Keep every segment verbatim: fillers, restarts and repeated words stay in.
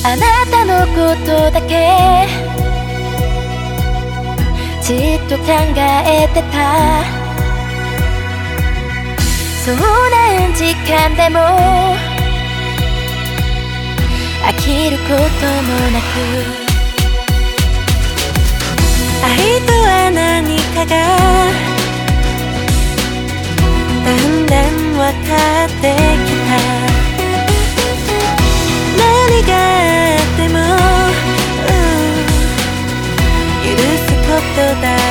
あなたのことだけじっと考えてた。そう何時間でも飽きることもなく、愛とは何かがだんだん分かってきた。何があっても、うん、許すことだって。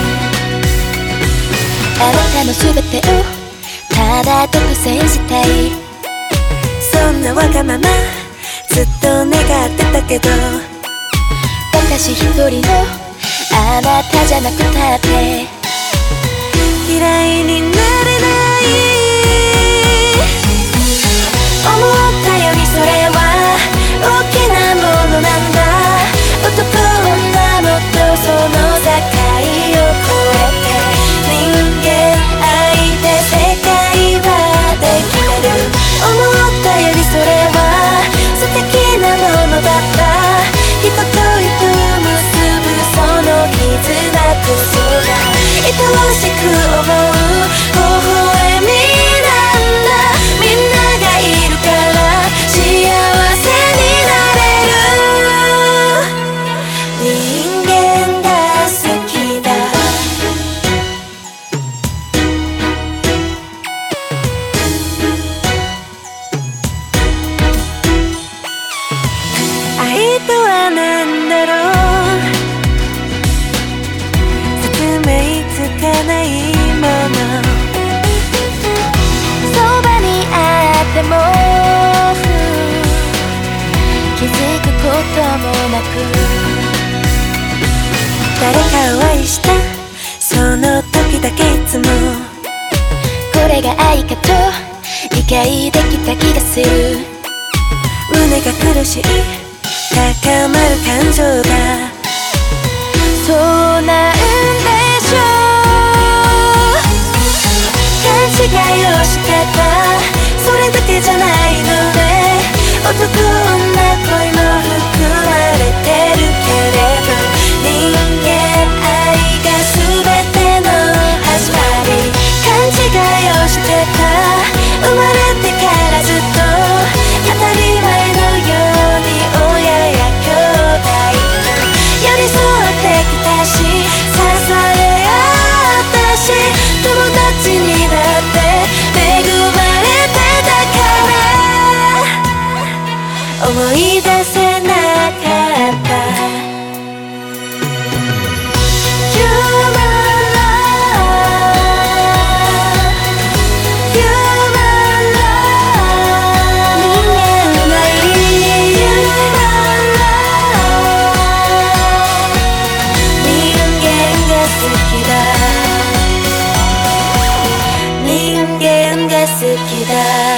あなたのすべてをただ独占したい、そんなわがままずっと願ってたけど、私一人のあなたじゃなくたって嫌いになれない。思ったよりそれは大きなものなんだ。男女もっとその境を越えて、人間愛で世界はできてる。思ったよりそれは素敵なものだった。人と人を結ぶその絆こそが愛おしく思う微笑みなんだ。みんながいるから幸せになれる。人間が好きだ。愛とは何だろう、説明つかないもの。そばにあっても気づくこともなく、誰かを愛したその時だけいつもこれが愛かと理解できた気がする。胸が苦しい高まる感情がそうなんでしょう。勘違いをしてたそれだけじゃないのね。男女恋も含まれてるけれど、人間愛が全ての始まり。勘違いをしてた生まれてからずっと当たり前のように親や兄弟と寄り添ってきたし、支え合ったし、友達になって恵まれてたから思い出せなかった。人間が好きだ。